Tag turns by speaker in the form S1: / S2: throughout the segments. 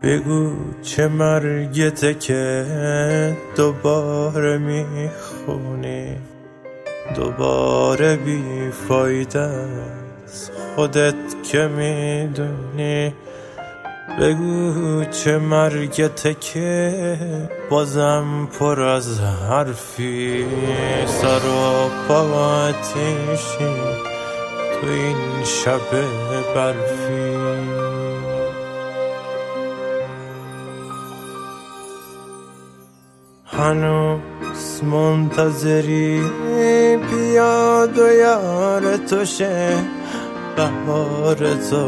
S1: بگو چه مرگته که دوباره میخونی، دوباره بیفایده است خودت که میدونی. بگو چه مرگته که بازم پر از حرفی، سر و پا آتیشی تو این شب برفی. هنوز منتظری بیاد و یار تو شه، بهار تو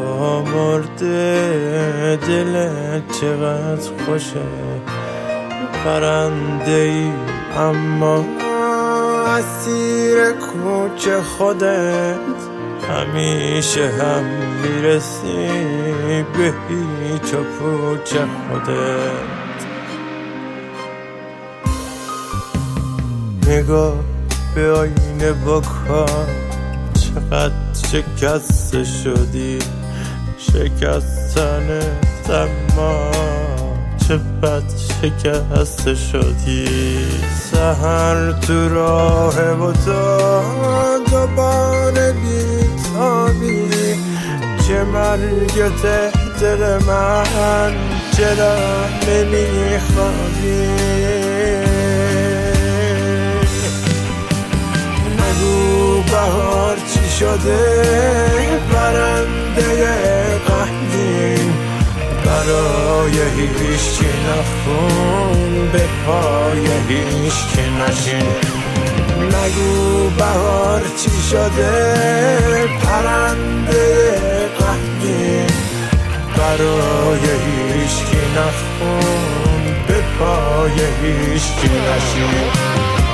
S1: مرده دلت چقدر خوشه. پرنده ای اما اسیر کوچه خودت، همیشه هم میرسی به هیچ و پوچ خودت. نگاه به آینه بکن چقدر شکسته شدی، شکستنت اما چه بد شکسته شدی. سحر تو راه و تو دوباره بیتابی، چه مرگته دل من چرا نمیخوابی. نگو بهار چی شده، پرنده غمگین برای هیچکی نخون، به پای هیچکی نشین. نگو بهار چی شده، پرنده غمگین برای هیچکی نخون، به پای هیچکی نشین.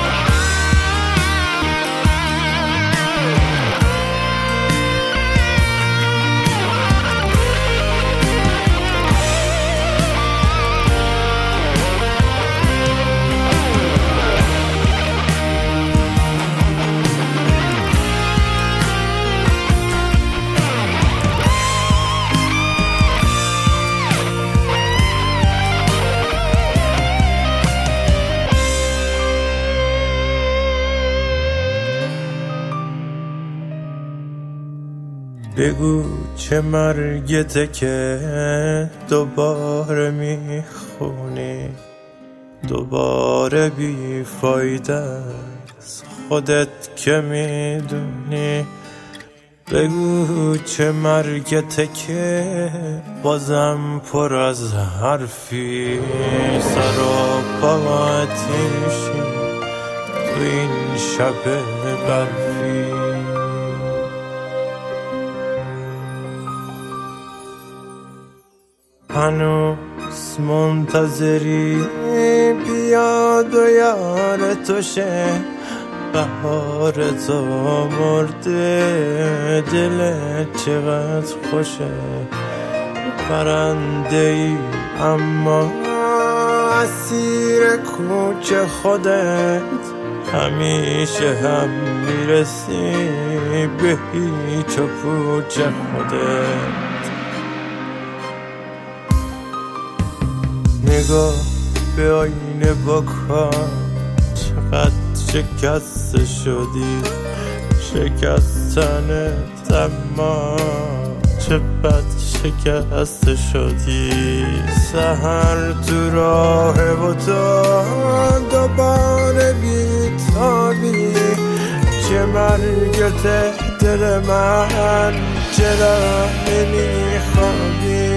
S1: بگو چه مرگته که دوباره میخونی، دوباره بیفایده است خودت که میدونی. بگو چه مرگته که بازم پر از حرفی، سر و پا آتیشی تو این شب برفی. هنوز منتظری بیاد و یار تو شه، بهار تو مرده دلت چقدر خوشه. پرنده ای اما اسیر کوچه خودت، همیشه هم میرسی به هیچ و پوچ خودت. نگاه به آینه بکن چقدر شکسته شدی، شکستنت اما چه بد شکسته شدی. سحر تو راه و تو دوباره بیتابی، چه مرگته دل من چرا نمیخوابی.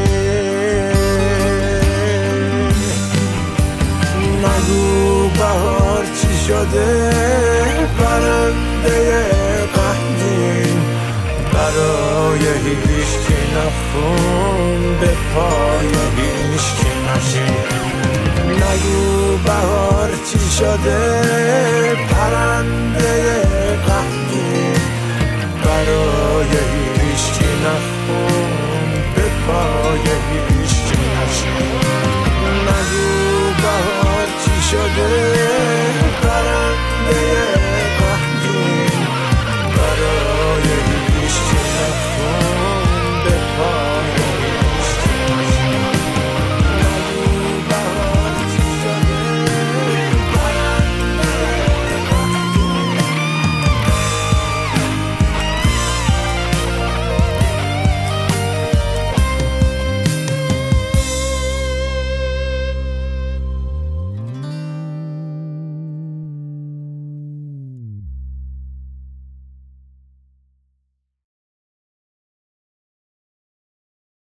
S1: نگو بهار چی شده، پرنده غمگین برای هیچکی نخون، به پای هیچکی نشین. نگو بهار چی شده، پرنده غمگین برای هیچکی نخون، به پای هیچکی نشین.